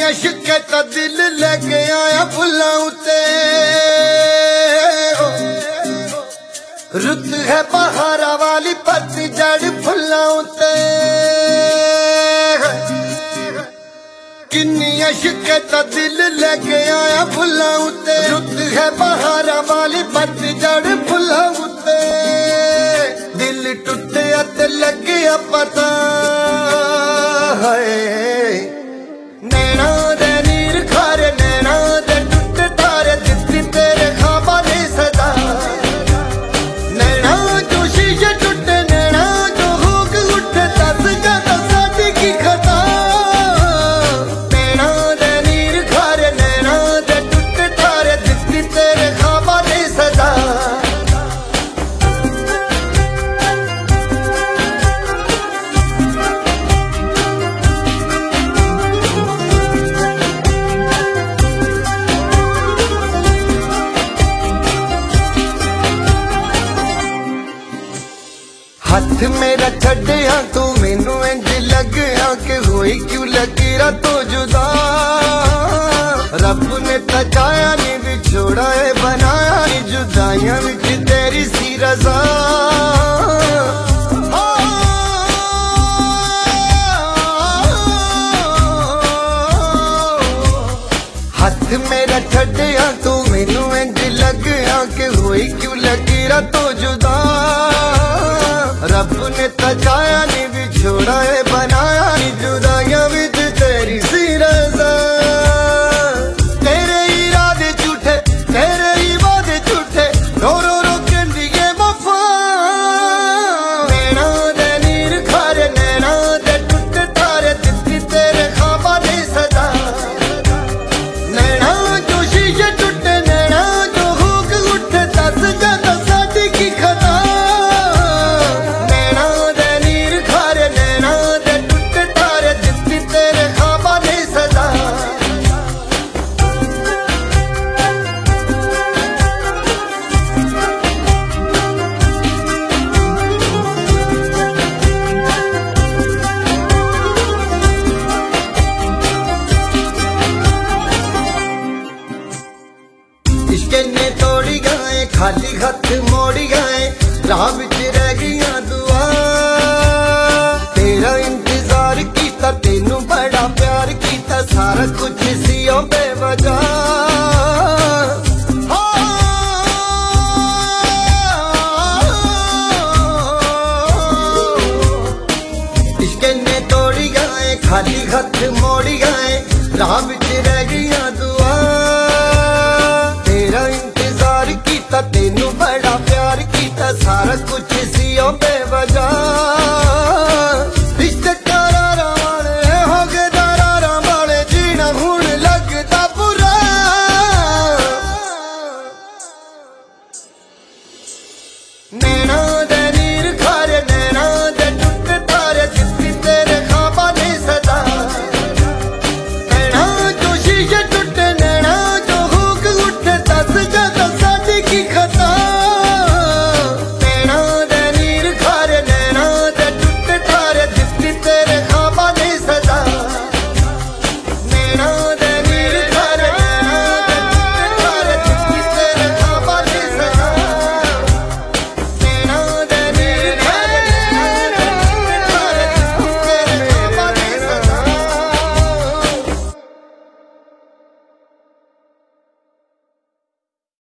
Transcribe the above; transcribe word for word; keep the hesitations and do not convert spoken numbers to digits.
इश्क़ दा दिल लेके आया फुल्लां उत्ते। रुत है बहारा वाली पतझड़ फुल्लां उत्ते। किन्नी इश्क़ दा दिल लेके आया फुल्लां उत्ते। रुत है बहारा वाली पतझड़ फुल्लां उत्ते। दिल टुटिया ते लग्या पता है नैना दे नीर खारे नैना दे टुट तारे दित्ती तेरे ख्वाबां ने सदा। नैना जो शीशे टुटे नैना जो हुक उठे दस जाता साडी की खता। नैना दे नीर खारे नैना दे टुट तारे दित्ती तेरे ख्वाबां ने सदा। हथ मेरा छड़िया तू मैनू इंज लग्या कि होई क्यों लगी तो जुदा। रब ने तो चाया नहीं बिछोड़ा है बनाया नहीं जुदाइयां विच तेरी सी रज़ा। हथ मेरा छड़िया तू मैनू इंज लग्या कि होई क्यों लगी तो जुदा। रब ने तो चाया नहीं बिछोड़ा है बनाया नहीं जुदाइयां विच तेरी सी रज़ा। तेरे इरादे झूठे तेरे ही वादे झूठे रो रो रो कहंदी है वफा। नैना दे नीर खारे नैना दे टुट तारे दित्ती तेरे ख्वाबां ने सदा। नैना जो शीशे टुटे नैना जो हुक उठे दस जाता साडी की खता। इश्क़ ने तोड़ी गए खाली हथ मोड़ी गए राह विच रह गईयां दुआ। तेरा इंतजार कीता तेनू बड़ा प्यार कीता सारा कुछ सी ओ बेवजह। इश्क़ ने तोड़ी गए खाली हथ मोड़ी गए राह विच